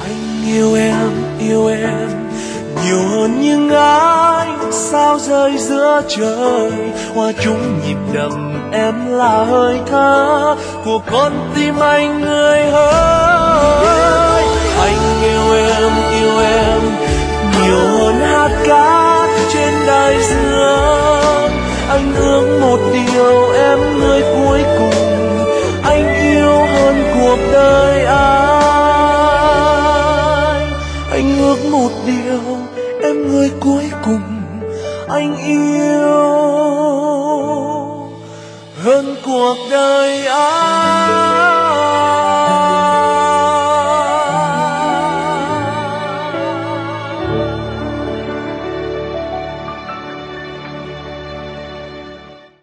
Anh yêu em nhiều hơn những ánh sao rơi giữa trời. Hoa chung nhịp đập em là hơi thở của con tim anh người hỡi. Anh yêu em nhiều hơn hạt cát trên đại dương. Anh ước một điều em người cuối cùng. Anh yêu hơn cuộc đời anh ước một điều em người cuối cùng. Anh yêu hơn cuộc đời anh.